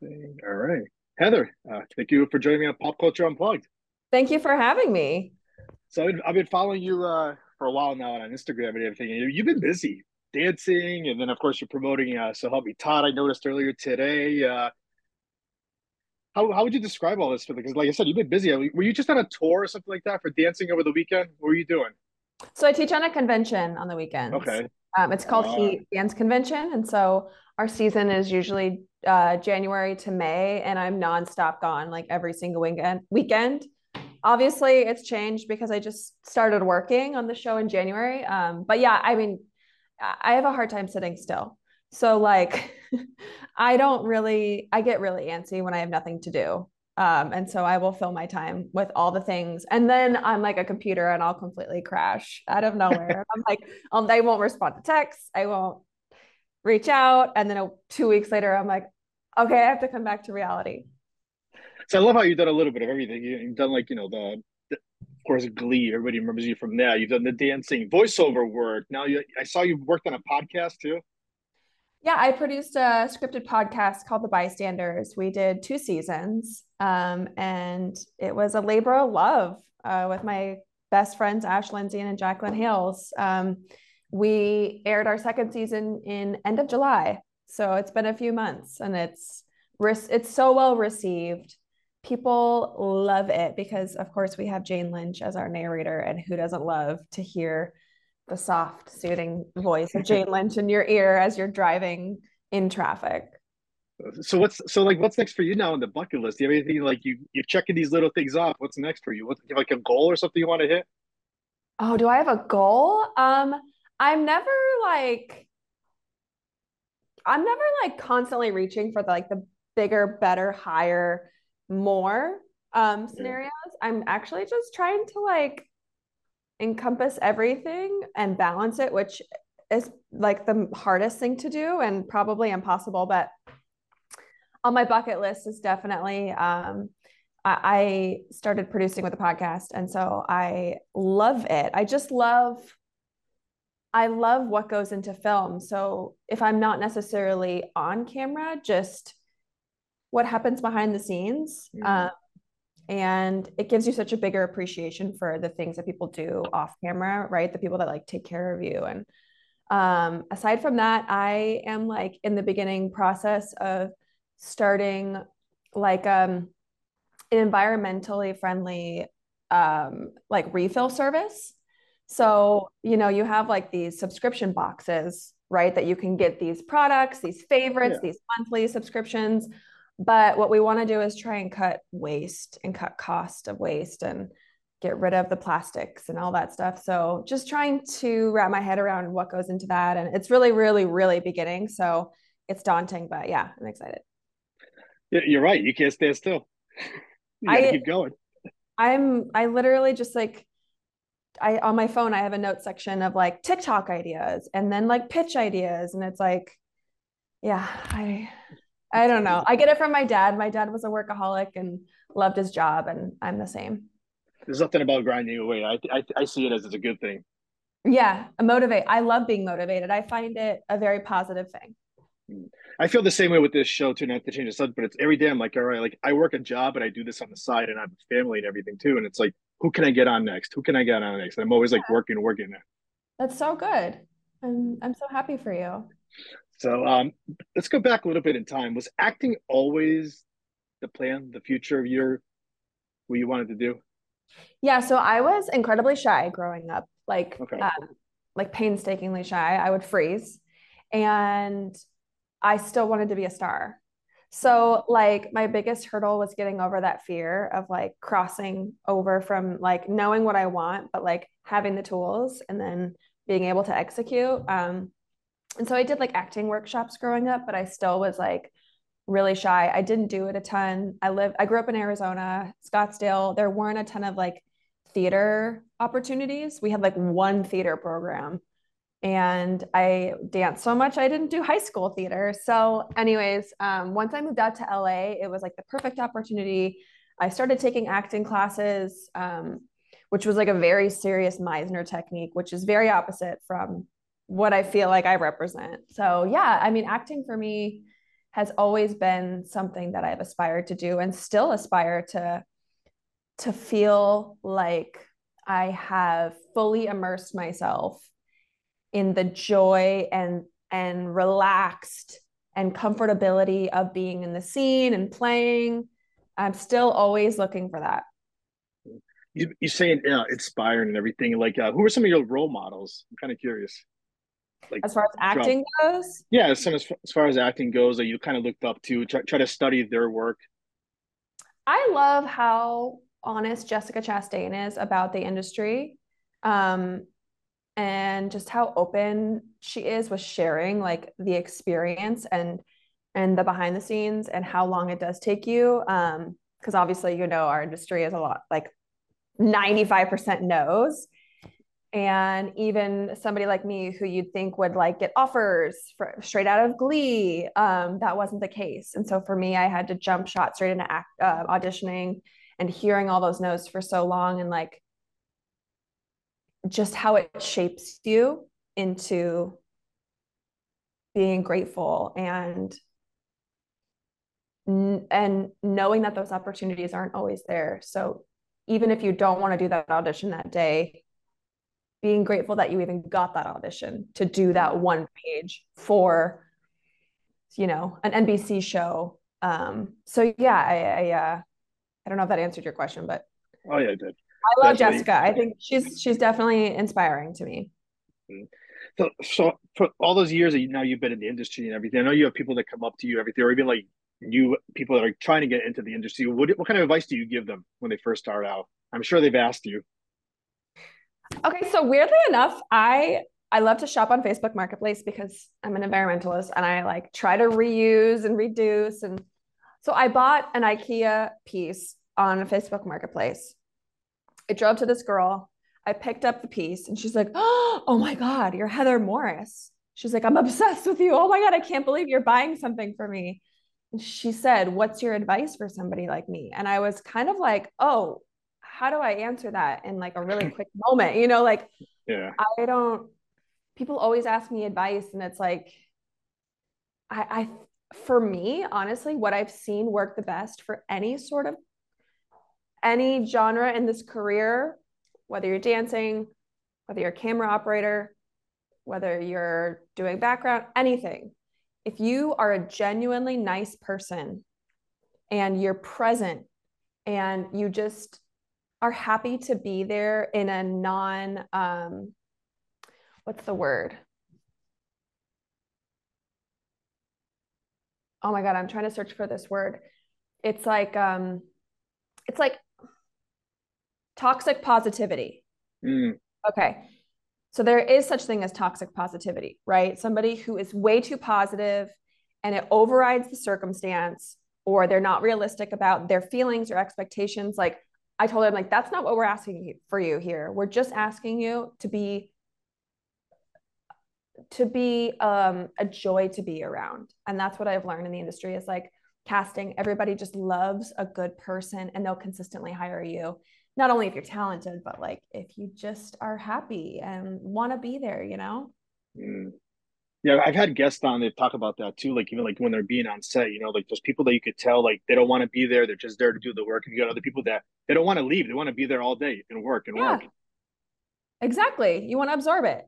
All right. Heather, thank you for joining me on Pop Culture Unplugged. Thank you for having me. So I've been following you for a while now on Instagram and everything. And you've been busy dancing, and then of course you're promoting So Help Me Todd. I noticed earlier today. How would you describe all this? Because like I said, you've been busy. Were you just on a tour or something like that for dancing over the weekend? What were you doing? So I teach on a convention on the weekends. Okay. It's called Uh, Heat Dance Convention. And so our season is usually January to May, and I'm nonstop gone like every single weekend. Obviously, it's changed because I just started working on the show in January. But yeah, I mean, I have a hard time sitting still. So like I get really antsy when I have nothing to do. And so I will fill my time with all the things. And then I'm like a computer and I'll completely crash out of nowhere. I'm like, I won't respond to texts. I won't reach out. And then 2 weeks later, I'm like, okay, I have to come back to reality. so I love how you've done a little bit of everything. You've done like of course Glee. Everybody remembers you from that. You've done the dancing, voiceover work. I saw you worked on a podcast too. Yeah, I produced a scripted podcast called The Bystanders. We did 2 seasons, and it was a labor of love with my best friends, Ash Lindsay and Jacqueline Hales. We aired our second season in end of July, so it's been a few months, and it's so well received. People love it because, of course, we have Jane Lynch as our narrator, and who doesn't love to hear the soft, soothing voice of Jane Lynch in your ear as you're driving in traffic? What's next for you now on the bucket list? Do you have anything like you're checking these little things off? What's next for you? What, you have like a goal or something you want to hit? Oh, do I have a goal? I'm never like I'm never like constantly reaching for the bigger, better, higher, more Yeah. scenarios. I'm actually just trying to like encompass everything and balance it, which is like the hardest thing to do and probably impossible. But on my bucket list is definitely I started producing with a podcast, and so I love it. I love what goes into film. So if I'm not necessarily on camera, just what happens behind the scenes. Mm. And it gives you such a bigger appreciation for the things that people do off camera, right? The people that like take care of you. And aside from that, I am like in the beginning process of starting like an environmentally friendly like refill service. So, you have like these subscription boxes, right? That you can get these products, these favorites, Yeah. these monthly subscriptions. But what we want to do is try and cut waste and cut cost of waste and get rid of the plastics and all that stuff. So, just trying to wrap my head around what goes into that. And it's really, really, really beginning. So, it's daunting, but yeah, I'm excited. You're right. You can't stand still. You got to I keep going. I literally just like I on my phone I have a note section of like TikTok ideas and then like pitch ideas, and it's like, yeah, I don't know. I get it from my dad. My dad was a workaholic and loved his job, and I'm the same. There's nothing about grinding away. I see it as a good thing. Yeah, motivate. I love being motivated. I find it a very positive thing. Mm. I feel the same way with this show too. Not to change the subject, but it's every day I'm like, all right, like I work a job, but I do this on the side, and I have a family and everything too. And it's like, who can I get on next? Who can I get on next? And I'm always like working. That's so good. I'm so happy for you. So let's go back a little bit in time. Was acting always the plan, the future of your what you wanted to do? Yeah, so I was incredibly shy growing up, Okay. like painstakingly shy. I would freeze, and I still wanted to be a star. So like my biggest hurdle was getting over that fear of like crossing over from like knowing what I want, but like having the tools and then being able to execute. And so I did like acting workshops growing up, but I still was like really shy. I didn't do it a ton. I grew up in Arizona, Scottsdale. There weren't a ton of like theater opportunities. We had like one theater program, and I danced so much I didn't do high school theater. So, anyways, once I moved out to LA, it was like the perfect opportunity. I started taking acting classes, which was like a very serious Meisner technique, which is very opposite from what I feel like I represent. So, yeah, I mean, acting for me has always been something that I've aspired to do and still aspire to feel like I have fully immersed myself in the joy and relaxed and comfortability of being in the scene and playing. I'm still always looking for that. You say inspiring and everything. Like, who are some of your role models? I'm kind of curious. Like, As far as throughout, acting goes, yeah, as far as acting goes, that you kind of looked up to, try to study their work. I love how honest Jessica Chastain is about the industry. Um, and just how open she is with sharing like the experience and the behind the scenes and how long it does take you. Because obviously, our industry is a lot like 95% no's. And even somebody like me who you'd think would like get offers straight out of Glee, that wasn't the case. And so for me, I had to jump shot straight into auditioning and hearing all those no's for so long, and like just how it shapes you into being grateful and knowing that those opportunities aren't always there. So even if you don't want to do that audition that day, being grateful that you even got that audition to do that one page for, an NBC show. So yeah, I don't know if that answered your question, but Oh yeah, I did. I love Definitely. Jessica. I think she's definitely inspiring to me. So for all those years that now you've been in the industry and everything, I know you have people that come up to you, everything, or even like you people that are trying to get into the industry. What kind of advice do you give them when they first start out? I'm sure they've asked you. Okay, so weirdly enough, I love to shop on Facebook Marketplace because I'm an environmentalist and I like try to reuse and reduce. And so I bought an IKEA piece on Facebook Marketplace. I drove to this girl. I picked up the piece and she's like, "Oh my God, you're Heather Morris." She's like, "I'm obsessed with you. Oh my God, I can't believe you're buying something for me." And she said, "What's your advice for somebody like me?" And I was kind of like, "Oh, how do I answer that in like a really quick moment?" Like Yeah. I don't, people always ask me advice and it's like, I, for me, honestly, what I've seen work the best for any genre in this career, whether you're dancing, whether you're a camera operator, whether you're doing background, anything. If you are a genuinely nice person and you're present and you just are happy to be there in a what's the word? Oh my God, I'm trying to search for this word. It's like toxic positivity. Mm, Okay. So there is such thing as toxic positivity, right? Somebody who is way too positive and it overrides the circumstance, or they're not realistic about their feelings or expectations. Like I told him, like, that's not what we're asking for you here. We're just asking you to be a joy to be around. And that's what I've learned in the industry is like casting, everybody just loves a good person and they'll consistently hire you. Not only if you're talented, but like if you just are happy and want to be there. mm. Yeah, I've had guests on that talk about that too. Like even like when they're being on set, like those people that you could tell like they don't want to be there, they're just there to do the work. And you got other people that they don't want to leave, they want to be there all day and work and Yeah, work. exactly. You want to absorb it.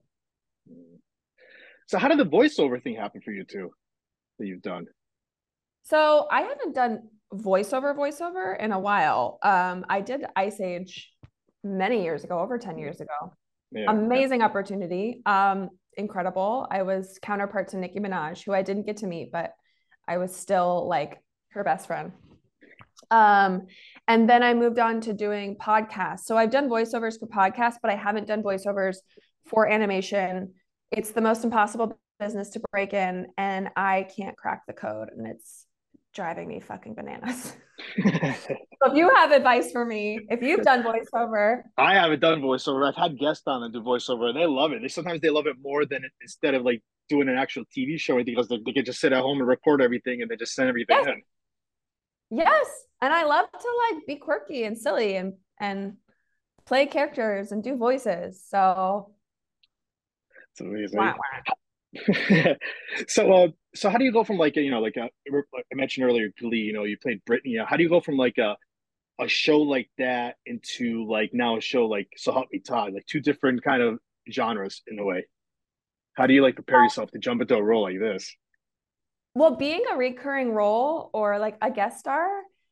So how did the voiceover thing happen for you too that you've done? So I haven't done voiceover in a while. I did Ice Age many years ago, over 10 years ago. Yeah, yeah. Amazing opportunity. Incredible. I was counterpart to Nicki Minaj, who I didn't get to meet, but I was still like her best friend. Um, and then I moved on to doing podcasts. So I've done voiceovers for podcasts, but I haven't done voiceovers for animation. It's the most impossible business to break in, and I can't crack the code, and it's driving me fucking bananas. So if you have advice for me, if you've done voiceover, I haven't done voiceover. I've had guests on that do voiceover, and they love it. Sometimes they love it more than instead of like doing an actual TV show because they can just sit at home and record everything and they just send everything yes, in. yes. And I love to like be quirky and silly and play characters and do voices. So It's amazing. wow. So how do you go from like like I mentioned earlier, Glee, you played Brittany. How do you go from like a show like that into like now a show like So Help Me Todd, like two different kind of genres in a way? How do you like prepare yourself to jump into a role like this? Well, being a recurring role or like a guest star,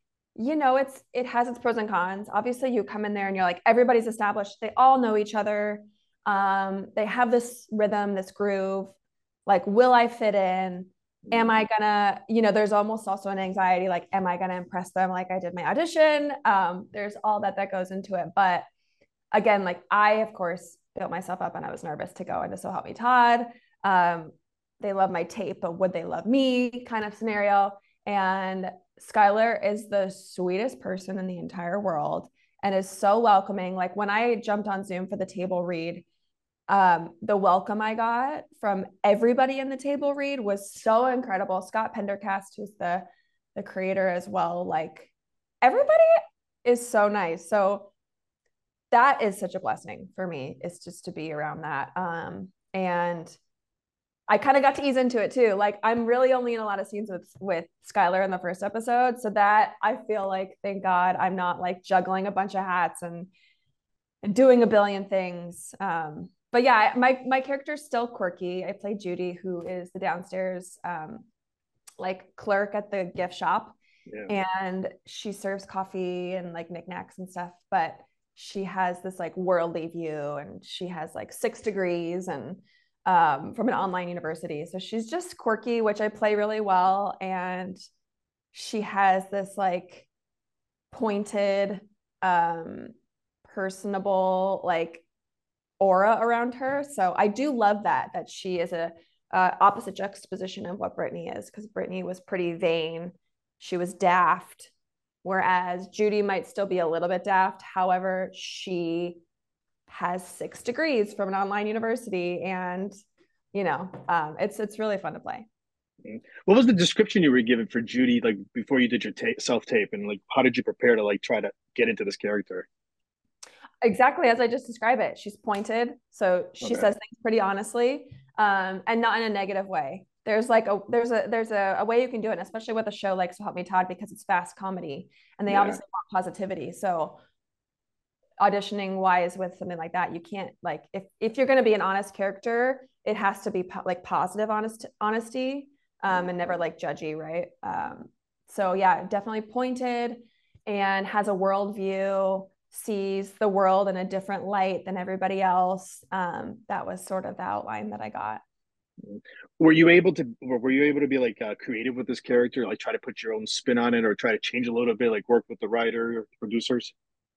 it has its pros and cons. Obviously, you come in there and you're like, everybody's established, they all know each other. They have this rhythm, this groove. Like, will I fit in? Am I gonna, there's almost also an anxiety, like, am I gonna impress them like I did my audition? There's all that goes into it. But again, like I, of course, built myself up and I was nervous to go into So Help Me Todd. Um, they love my tape, but would they love me kind of scenario. And Skylar is the sweetest person in the entire world and is so welcoming. Like when I jumped on Zoom for the table read, the welcome I got from everybody in the table read was so incredible. Scott Pendercast, who's the creator as well, like everybody is so nice. So that is such a blessing for me, is just to be around that. And I kind of got to ease into it too. Like I'm really only in a lot of scenes with Skylar in the first episode, so that I feel like, thank God, I'm not like juggling a bunch of hats and doing a billion things. But yeah, my character's still quirky. I play Judy, who is the downstairs like clerk at the gift shop, Yeah. and she serves coffee and like knickknacks and stuff. But she has this like worldly view, and she has like 6 degrees and from an online university. So she's just quirky, which I play really well. And she has this like pointed, um, personable like aura around her. So I do love that she is a opposite juxtaposition of what Brittany is, because Brittany was pretty vain. She was daft, whereas Judy might still be a little bit daft. However, she has 6 degrees from an online university, and it's really fun to play. What was the description you were given for Judy, like before you did your self tape, and like how did you prepare to like try to get into this character? Exactly as I just described it. She's pointed, so she Okay. says things pretty honestly, and not in a negative way. There's a way you can do it, especially with a show like So Help Me Todd, because it's fast comedy and they Yeah. obviously want positivity. So auditioning wise with something like that, you can't, like, if you're going to be an honest character, it has to be like positive honesty, and never like judgy, right? So yeah, definitely pointed and has a worldview, sees the world in a different light than everybody else. That was sort of the outline that I got. Were you able to be like creative with this character, like try to put your own spin on it or try to change a little bit, like work with the writer or producers?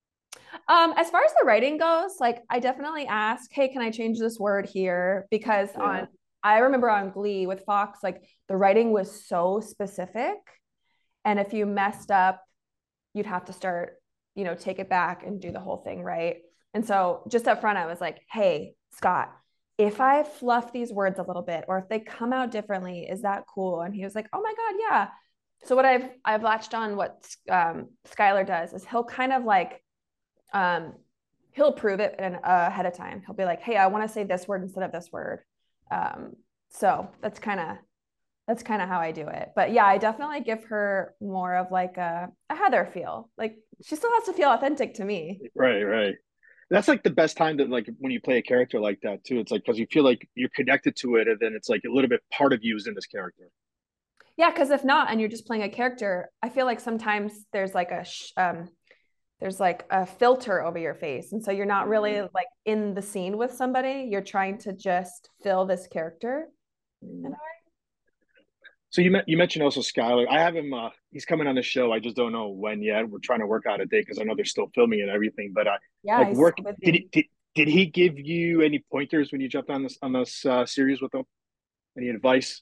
As far as the writing goes, like I definitely ask, hey, can I change this word here? Because Yeah. I remember on Glee with Fox, like the writing was so specific. And if you messed up, you'd have to start, take it back and do the whole thing right. And so just up front, I was like, hey, Scott, if I fluff these words a little bit, or if they come out differently, is that cool? And he was like, oh my God, yeah. So what I've latched on what Skylar does is he'll kind of like um, he'll approve it ahead of time. He'll be like, hey, I want to say this word instead of this word. Um, so that's kind of how I do it. But yeah, I definitely give her more of like a Heather feel. Like she still has to feel authentic to me. Right, right. That's like the best time to like when you play a character like that too. It's like because you feel like you're connected to it, and then it's like a little bit part of you is in this character. Yeah, because if not, and you're just playing a character, I feel like sometimes there's like a filter over your face, and so you're not really Mm-hmm. like in the scene with somebody. You're trying to just fill this character. Mm-hmm. So you mentioned also Skylar. I have him. He's coming on the show. I just don't know when yet. We're trying to work out a date because I know they're still filming and everything. But Yeah, like he's work. so Did busy. he, did he give you any pointers when you jumped on this series with him? Any advice?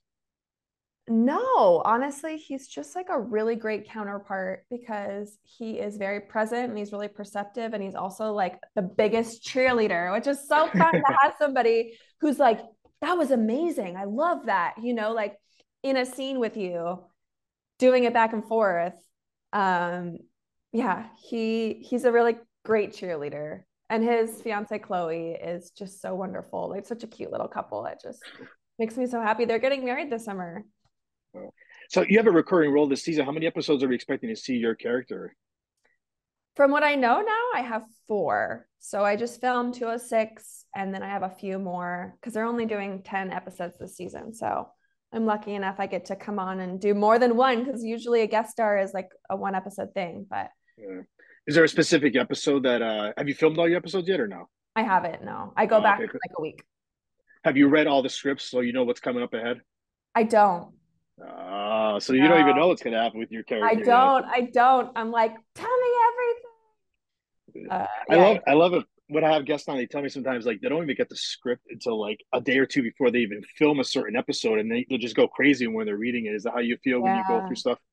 No, honestly, he's just like a really great counterpart because he is very present and he's really perceptive. And he's also like the biggest cheerleader, which is so fun to have somebody who's like, that was amazing. I love that, like in a scene with you, doing it back and forth. Um, yeah, he's a really great cheerleader. And his fiance Chloe is just so wonderful. Like such a cute little couple that just Makes me so happy. They're getting married this summer. So you have a recurring role this season. How many episodes are we expecting to see your character? From what I know now, I have four. So I just filmed 206 and then I have a few more because they're only doing 10 episodes this season. So I'm lucky enough I get to come on and do more than one because usually a guest star is like a one episode thing. But Yeah. Is there a specific episode that have you filmed all your episodes yet or no? I haven't. No, I go back Okay. in like a week. Have you read all the scripts so you know what's coming up ahead? I don't. So you don't even No, know what's going to happen with your I character yet. don't. I don't. I'm like, tell me everything. I Yeah, love I love it when I have guests on. They tell me sometimes like they don't even get the script until like a day or two before they even film a certain episode, and they'll just go crazy when they're reading it. Is that how you feel when you go yeah. through stuff?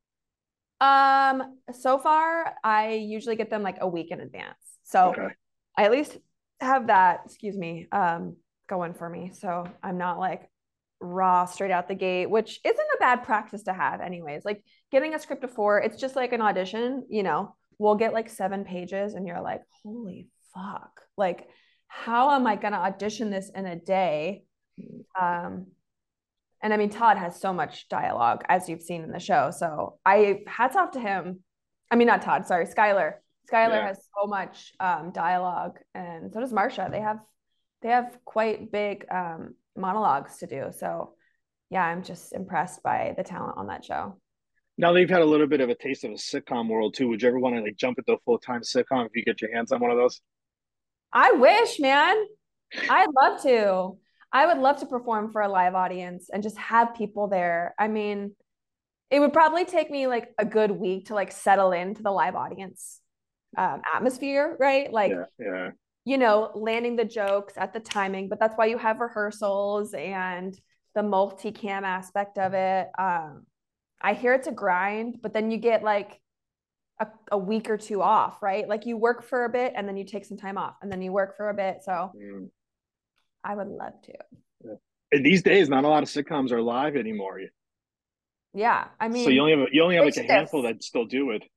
So far I usually get them like a week in advance. So Okay. I at least have that, excuse me, going for me. So I'm not like raw straight out the gate, which isn't a bad practice to have anyways. Like getting a script before, it's just like an audition, we'll get like 7 pages and you're like, holy fuck. Like, how am I gonna audition this in a day? Um, and I mean, Todd has so much dialogue, as you've seen in the show. So I hats off to him. I mean, not Todd, sorry, Skylar. Skylar Yeah. has so much dialogue, and so does Marsha. They have quite big monologues to do. So yeah, I'm just impressed by the talent on that show. Now they've had a little bit of a taste of a sitcom world too. Would you ever want to like jump into a full time sitcom if you get your hands on one of those? I wish, man. I'd love to. I would love to perform for a live audience and just have people there. I mean, it would probably take me like a good week to like settle into the live audience atmosphere, right? Like, Yeah, yeah. landing the jokes at the timing, but that's why you have rehearsals and the multicam aspect of it. I hear it's a grind, but then you get like a week or two off, right? Like you work for a bit and then you take some time off and then you work for a bit. So Mm, I would love to. yeah. And these days, not a lot of sitcoms are live anymore. Yeah. I So you mean, only have like it's a handful shifts. that still do it.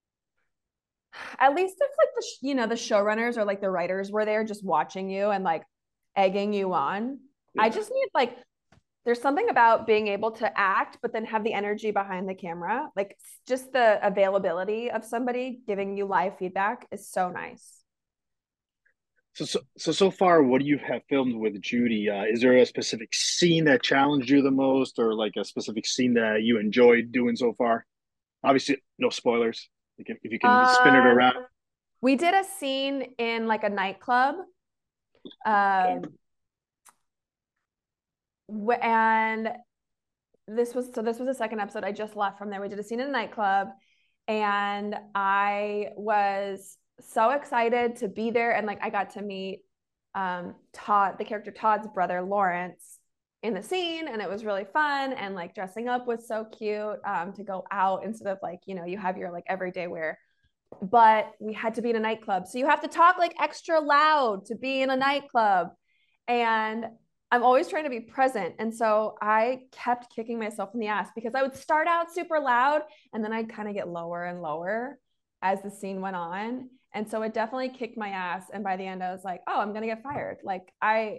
At least if like the showrunners or like the writers were there just watching you and like egging you on. I Yeah. just need like there's something about being able to act but then have the energy behind the camera. Like just the availability of somebody giving you live feedback is so nice. So far, what do you have filmed with Judy? Is there a specific scene that challenged you the most, or like a specific scene that you enjoyed doing so far? Obviously, no spoilers. If you can spin it Um, around. we did a scene in like a nightclub. Okay. Um, and this was the second episode. I just left from there. We did a scene in a nightclub, and I was so excited to be there. And like I got to meet Todd, the character Todd's brother Lawrence, in the scene, and it was really fun. And like dressing up was so cute to go out instead of like you have your like everyday wear. But we had to be in a nightclub, so you have to talk like extra loud to be in a nightclub, and I'm always trying to be present. And so I kept kicking myself in the ass because I would start out super loud and then I'd kind of get lower and lower as the scene went on. And so it definitely kicked my ass. And by the end, I was like, oh, I'm gonna get fired. Like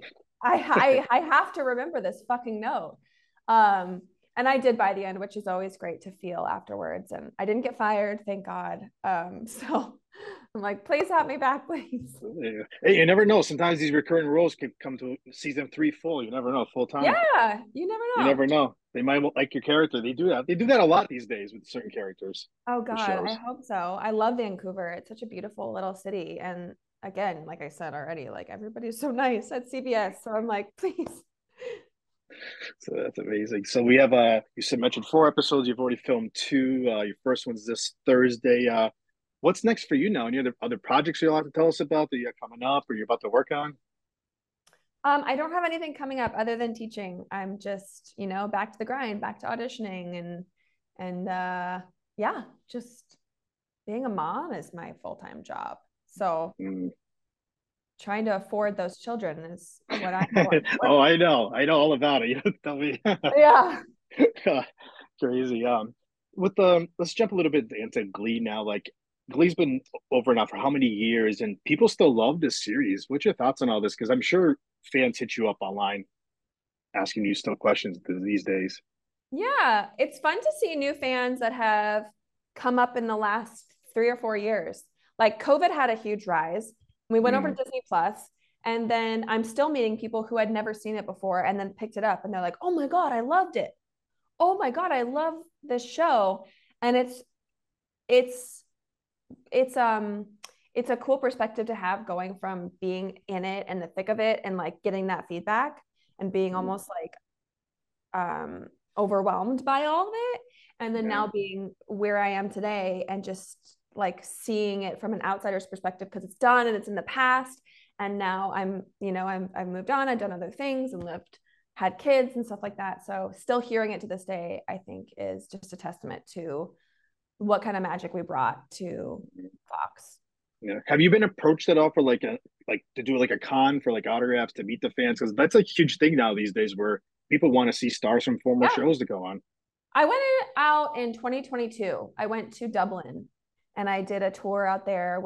I have to remember this fucking note. Um, and I did by the end, which is always great to feel afterwards. And I didn't get fired, thank God. So I'm like, please have me back, please. Yeah. Hey, you never know. Sometimes these recurring roles could come to season three full. You never know. Full time. Yeah, you never You know. never know. They might like your character. They do that. They do that a lot these days with certain characters, Oh with God, I shows. hope so. I love Vancouver. It's such a beautiful little city. And again, like I said already, like everybody's so nice at CBS. So I'm like, please. So that's amazing. So we have you said mentioned 4 episodes. You've already filmed two. Your first one's this Thursday. What's next for you now? Any other projects you'll have to tell us about that you have coming up or you're about to work on? I don't have anything coming up other than teaching. I'm just, back to the grind, back to auditioning and yeah, just being a mom is my full-time job. So Mm. trying to afford those children is what I'm going for. Oh, I know. I know all about it. You don't tell me. Yeah. Crazy. With the let's jump a little bit into Glee now. Like Glee's been over now for how many years, and people still love this series. What's your thoughts on all this? Because I'm sure fans hit you up online asking you still questions these days. Yeah, it's fun to see new fans that have come up in the last 3 or 4 years. Like COVID had a huge rise. We went over to Mm, Disney Plus, and then I'm still meeting people who had never seen it before and then picked it up, and they're like, "Oh my God, I loved it. Oh my God, I love this show." And it's it's um it's a cool perspective to have going from being in it and the thick of it and like getting that feedback and being mm, almost like overwhelmed by all of it, and then yeah. now being where I am today and just like seeing it from an outsider's perspective because it's done and it's in the past, and now I've moved on, I've done other things and lived, had kids and stuff like that, so still hearing it to this day I think is just a testament to what kind of magic we brought to Fox. Yeah. Have you been approached at all for like to do like a con for like autographs to meet the fans? Because that's a huge thing now these days where people want to see stars from former Yeah, shows to go on. I went out in 2022. I went to Dublin and I did a tour out there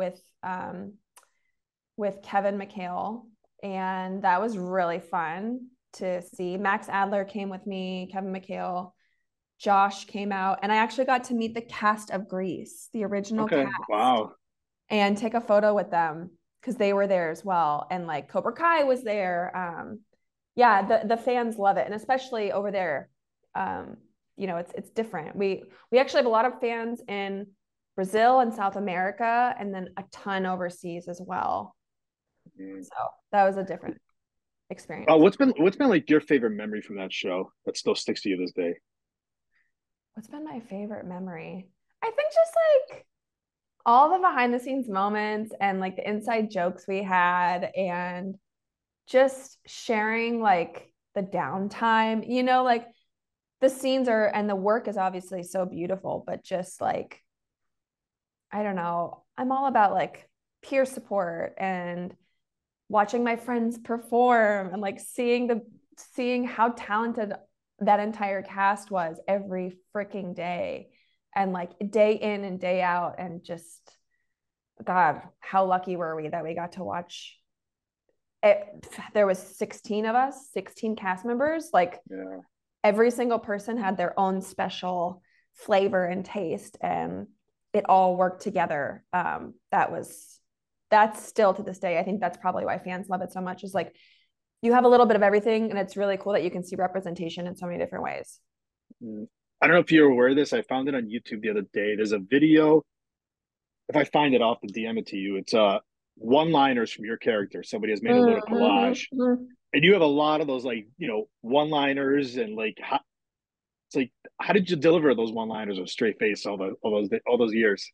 with Kevin McHale, and that was really fun to see. Max Adler came with me, Kevin McHale, Josh came out, and I actually got to meet the cast of Grease, the original Okay. cast, Wow. and take a photo with them because they were there as well, and like Cobra Kai was there. Yeah, the fans love it, and especially over there, um, it's different. We actually have a lot of fans in Brazil and South America, and then a ton overseas as well. Mm. So that was a different experience. What's been like your favorite memory from that show that still sticks to you this day? What's been my favorite memory? I think just like all the behind the scenes moments and like the inside jokes we had and just sharing like the downtime, like the scenes are and the work is obviously so beautiful, but just like, I don't know, I'm all about like peer support and watching my friends perform and like seeing how talented that entire cast was every freaking day and like day in and day out, and just God, how lucky were we that we got to watch it. There was 16 of us, 16 cast members. Like Yeah. every single person had their own special flavor and taste, and it all worked together. That's still to this day, I think that's probably why fans love it so much, is like you have a little bit of everything, and it's really cool that you can see representation in so many different ways. Mm. I don't know if you're aware of this. I found it on YouTube the other day. There's a video. If I find it, I'll have to DM it to you. It's one-liners from your character. Somebody has made a little collage, Mm-hmm. and you have a lot of those like one-liners and like it's like how did you deliver those one-liners with straight face all those years?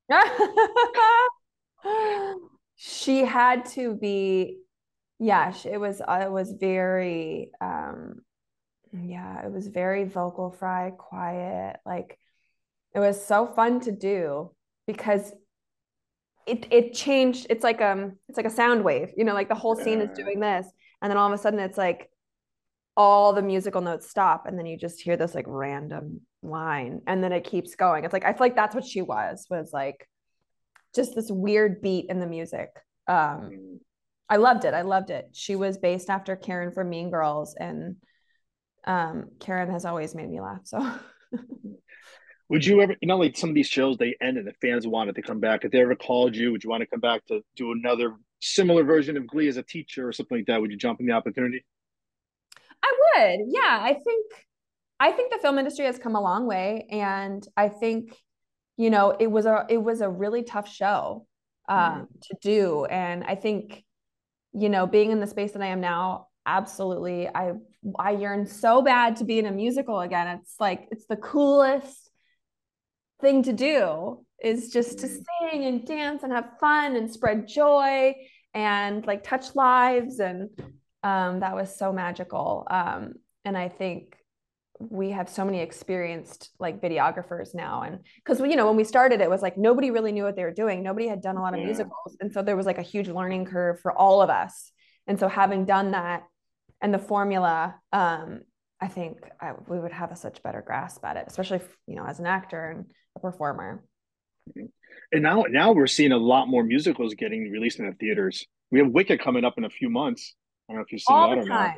She had to be, yeah, it was very yeah, it was very vocal fry, quiet. Like it was so fun to do because it changed. It's like a sound wave, like the whole scene is Uh, doing this, and then all of a sudden it's like all the musical notes stop, and then you just hear this like random line, and then it keeps going. It's like I feel like that's what she was like just this weird beat in the music. Um, mm. I loved it. I loved it. She was based after Karen from Mean Girls, and Karen has always made me laugh. So Would you ever, like some of these shows they end and the fans wanted to come back? If they ever called you, would you want to come back to do another similar version of Glee as a teacher or something like that? Would you jump in the opportunity? I would, yeah. I think the film industry has come a long way, and I think it was a really tough show Mm, to do, and I think being in the space that I am now, absolutely, I yearn so bad to be in a musical again. It's like it's the coolest thing to do is just to mm, sing and dance and have fun and spread joy and like touch lives, and that was so magical. And I think we have so many experienced like videographers now, and because when we started it was like nobody really knew what they were doing, nobody had done a lot of yeah. musicals, and so there was like a huge learning curve for all of us, and so having done that and the formula, I think we would have a such better grasp at it, especially as an actor and a performer. And now we're seeing a lot more musicals getting released in the theaters. We have Wicked coming up in a few months. I don't know if you've seen All that the or not. time,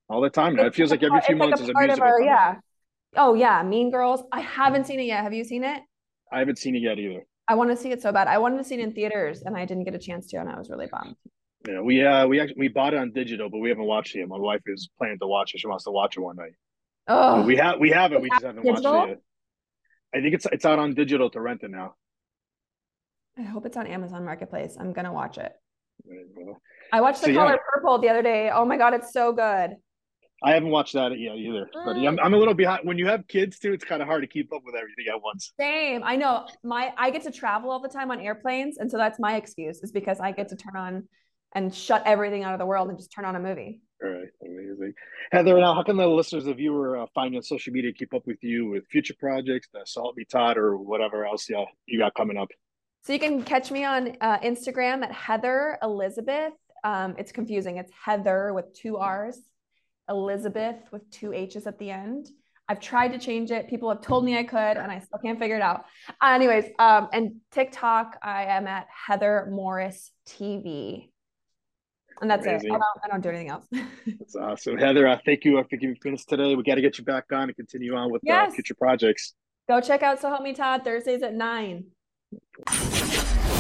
all the time now. It It's feels like every few it's like months a there's a part of musical our, coming out. yeah. Oh yeah, Mean Girls. I haven't seen it yet. Have you seen it? I haven't seen it yet either. I want to see it so bad. I wanted to see it in theaters and I didn't get a chance to, and I was really bummed. Yeah, we bought it on digital, but we haven't watched it yet. My wife is planning to watch it. She wants to watch it one night. But Oh, we have it. is We that just haven't watched it digital? yet. I think it's out on digital to rent it now. I hope it's on Amazon Marketplace. I'm gonna watch it. Well, I watched so The yeah, Color Purple the other day. Oh my God, it's so good. I haven't watched that yet either. But yeah, Mm, I'm a little behind. When you have kids too, it's kind of hard to keep up with everything at once. same. I know I get to travel all the time on airplanes, and so that's my excuse is because I get to turn on and shut everything out of the world and just turn on a movie. All right, amazing. Heather, now how can the listeners, the viewer, find you on social media, keep up with you with future projects, the Salt Me Todd, or whatever else you got coming up? So you can catch me on Instagram at Heather Elizabeth. It's confusing. It's Heather with two R's, Elizabeth with two H's at the end. I've tried to change it. People have told me I could, and I still can't figure it out. Anyways, and TikTok, I am at Heather Morris TV. And that's it. Amazing. I don't do anything else. That's awesome. Heather, thank you for giving us today. We got to get you back on and continue on with Yes. future projects. Go check out So Help Me Todd Thursdays at 9.